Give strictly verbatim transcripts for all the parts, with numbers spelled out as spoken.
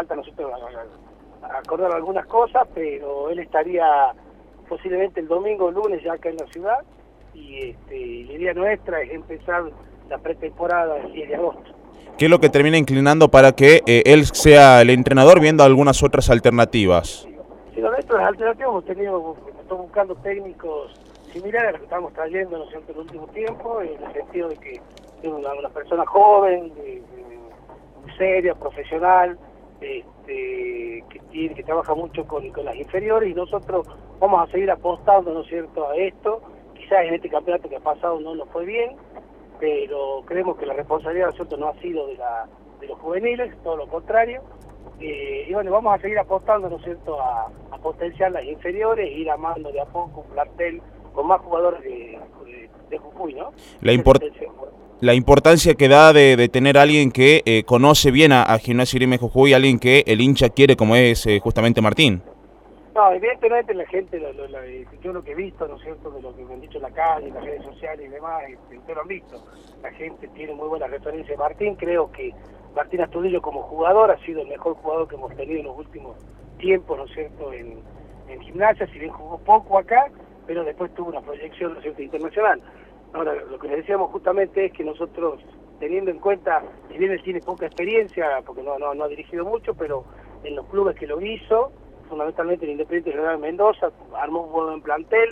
falta a nosotros a, a acordar algunas cosas, pero él estaría posiblemente el domingo o lunes ya acá en la ciudad, y este, la idea nuestra es empezar la pretemporada el diez de agosto. ¿Qué es lo que termina inclinando para que eh, él sea el entrenador viendo algunas otras alternativas? Sí, dentro de las alternativas hemos tenido, estamos buscando técnicos similares a los que estamos trayendo, ¿no es cierto?, en el último tiempo, en el sentido de que es una, una persona joven, de, de, muy seria, profesional, este, que tiene, que trabaja mucho con, con las inferiores, y nosotros vamos a seguir apostando, ¿no es cierto?, a esto. Quizás en este campeonato que ha pasado no nos fue bien, pero creemos que la responsabilidad de nosotros no ha sido de, la, de los juveniles, todo lo contrario. Eh, y bueno, vamos a seguir apostando, ¿no es cierto?, a, a potenciar las inferiores e ir armando de a poco un plantel con más jugadores de, de, de Jujuy, ¿no? La, import la importancia que da de, de tener a alguien que eh, conoce bien a, a Gimnasia y Esgrima de Jujuy, alguien que el hincha quiere, como es eh, justamente Martín. No, evidentemente la gente, lo, lo, lo, yo lo que he visto, ¿no es cierto?, de lo que me han dicho en la calle, en las redes sociales y demás, este, ustedes lo han visto, la gente tiene muy buena referencia de Martín. Creo que Martín Astudillo como jugador ha sido el mejor jugador que hemos tenido en los últimos tiempos, ¿no es cierto?, en, en Gimnasia, si bien jugó poco acá, pero después tuvo una proyección, ¿no es cierto?, internacional. Ahora, lo que le decíamos justamente es que nosotros, teniendo en cuenta, si bien él tiene poca experiencia, porque no, no, no ha dirigido mucho, pero en los clubes que lo hizo, fundamentalmente en Independiente General Mendoza, armó un buen plantel,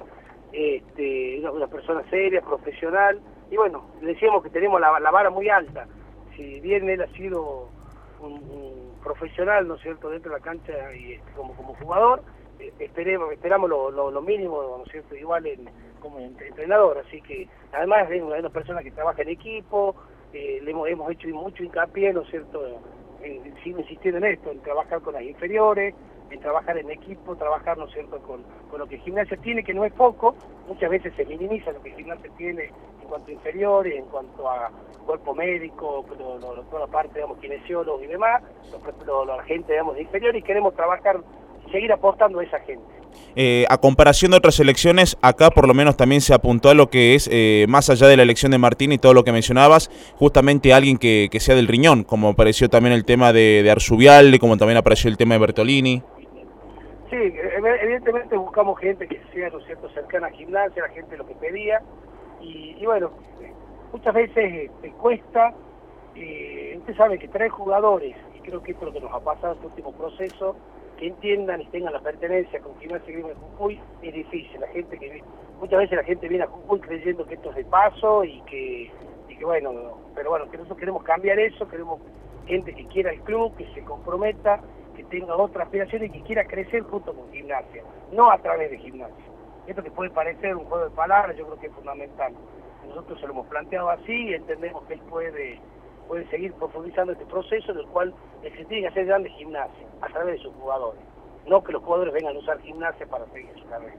este, una, una persona seria, profesional, y bueno, le decíamos que tenemos la, la vara muy alta. Si bien él ha sido un, un profesional, ¿no es cierto?, dentro de la cancha y este, como, como jugador, eh, esperemos, esperamos lo, lo, lo mínimo, ¿no es cierto?, igual en, como entrenador. Así que además es una, una persona que trabaja en equipo, eh, le hemos, hemos hecho mucho hincapié, ¿no es cierto?, en, en, sigo insistiendo en esto, en trabajar con las inferiores, en trabajar en equipo, trabajar, ¿no es cierto?, con, con lo que Gimnasia tiene, que no es poco. Muchas veces se minimiza lo que Gimnasia tiene en cuanto a inferiores, en cuanto a cuerpo médico, lo, lo, lo, toda la parte, digamos, kinesiólogos y demás, lo, lo, la gente, digamos, de inferior, y queremos trabajar, seguir apostando a esa gente. Eh, a comparación de otras elecciones, acá por lo menos también se apuntó a lo que es, eh, más allá de la elección de Martín y todo lo que mencionabas, justamente alguien que, que sea del riñón, como apareció también el tema de, de Arzubialde, como también apareció el tema de Bertolini. Sí, evidentemente buscamos gente que sea, ¿no es cierto?, cercana a Gimnasia, la gente lo que pedía, y, y bueno, muchas veces te cuesta, eh, usted sabe que trae jugadores, y creo que esto es lo que nos ha pasado en este último proceso, que entiendan y tengan la pertenencia con Gimnasia y Esgrima de Jujuy, es difícil. La gente que muchas veces la gente viene a Jujuy creyendo que esto es de paso y que, y que bueno, pero bueno, que nosotros queremos cambiar eso, queremos gente que quiera el club, que se comprometa, que tenga otra aspiración y que quiera crecer junto con Gimnasia, no a través de Gimnasia. Esto que puede parecer un juego de palabras, yo creo que es fundamental. Nosotros se lo hemos planteado así y entendemos que él puede, puede seguir profundizando este proceso, en el cual el que tiene que hacer grande Gimnasia, a través de sus jugadores. No que los jugadores vengan a usar Gimnasia para seguir su carrera.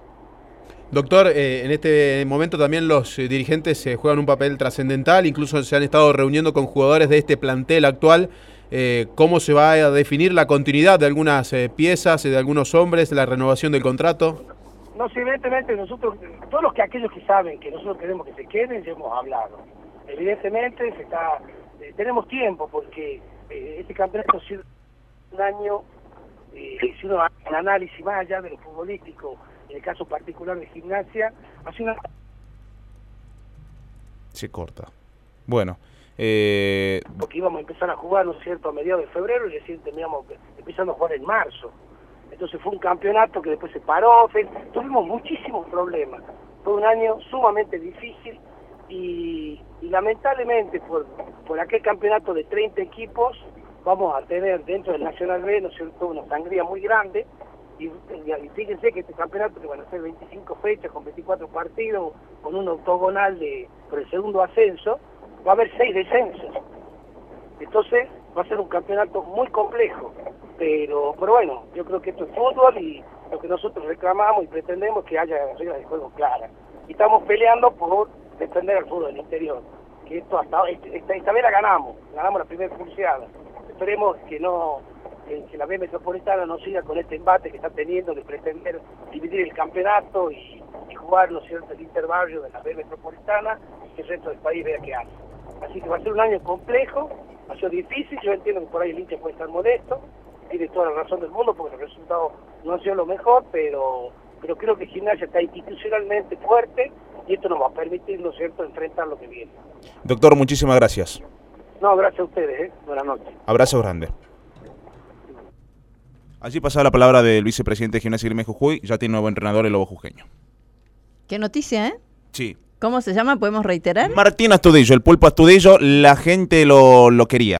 Doctor, eh, en este momento también los eh, dirigentes eh, juegan un papel trascendental, incluso se han estado reuniendo con jugadores de este plantel actual. Eh, ¿Cómo se va a definir la continuidad de algunas eh, piezas, de algunos hombres, la renovación del contrato? No, sí, evidentemente nosotros, todos los que aquellos que saben que nosotros queremos que se queden, ya hemos hablado. Evidentemente se está, eh, tenemos tiempo, porque eh, este campeonato ha sido un año, eh, si uno hace un análisis más allá de lo futbolístico, en el caso particular de Gimnasia, ha sido una... Se corta. Bueno. Eh... Porque íbamos a empezar a jugar, ¿no es cierto?, a mediados de febrero, y recién terminamos empezando a jugar en marzo. Entonces fue un campeonato que después se paró, fue, tuvimos muchísimos problemas. Fue un año sumamente difícil y, y lamentablemente por, por aquel campeonato de treinta equipos vamos a tener dentro del Nacional B, ¿no es cierto?, una sangría muy grande. Y, y fíjense que este campeonato, que van a ser veinticinco fechas con veinticuatro partidos, con un octogonal de, por el segundo ascenso, va a haber seis descensos. Entonces va a ser un campeonato muy complejo, pero pero bueno, yo creo que esto es fútbol y lo que nosotros reclamamos y pretendemos es que haya reglas de juego claras. Y estamos peleando por defender al fútbol del interior, que esto hasta esta, esta vez la ganamos, ganamos la primera pulseada. Esperemos que no que, que la B Metropolitana no siga con este embate que está teniendo de pretender dividir el campeonato y, y jugar, ¿no es cierto?, el interbarrio de la B Metropolitana y que el resto del país vea qué hace. Así que va a ser un año complejo, ha sido difícil, yo entiendo que por ahí el hincha puede estar molesto, tiene toda la razón del mundo porque los resultados no han sido lo mejor, pero, pero creo que Gimnasia está institucionalmente fuerte y esto nos va a permitir, ¿no es cierto?, enfrentar lo que viene. Doctor, muchísimas gracias. No, gracias a ustedes, ¿eh? Buenas noches. Abrazo grande. Allí pasaba la palabra del vicepresidente de Gimnasia y Grima de Jujuy, ya tiene nuevo entrenador el Lobo Jujeño. Qué noticia, ¿eh? Sí. ¿Cómo se llama? ¿Podemos reiterar? Martín Astudillo, el Pulpo Astudillo, la gente lo, lo quería.